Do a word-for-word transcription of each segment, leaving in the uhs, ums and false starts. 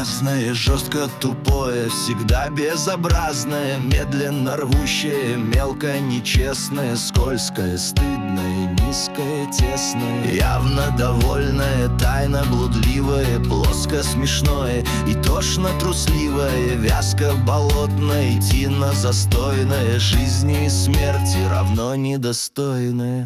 грязное, жестко тупое, всегда безобразное, медленно рвущее, мелко нечестное, скользкое, стыдное, низкое, тесное, явно довольное, тайно блудливое, плоско смешное и тошно трусливое, вязко болотное, тина застойное, жизни и смерти равно недостойное.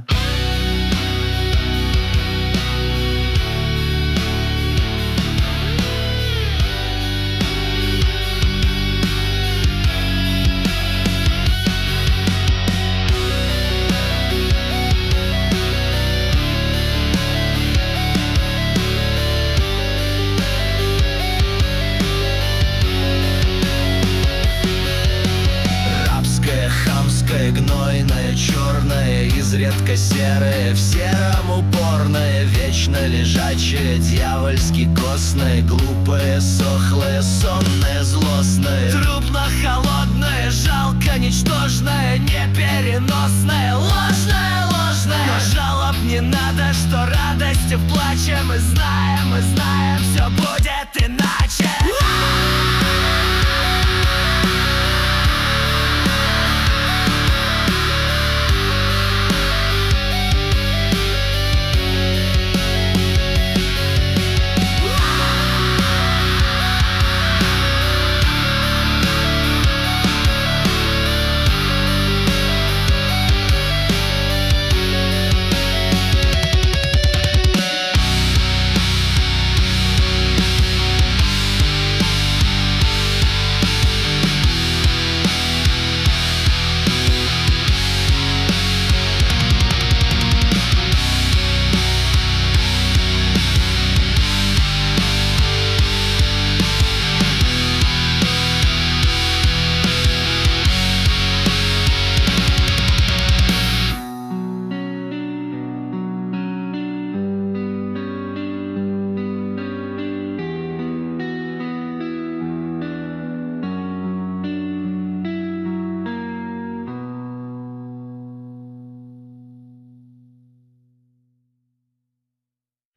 Гнойное, черное, изредка серое, в сером упорное, вечно лежачее, дьявольски костное, глупое, сохлое, сонное, злостное, трупно-холодное, жалко, ничтожное, непереносное, ложное, ложное. Но жалоб не надо, что радость в плаче, мы знаем, мы знаем, все будет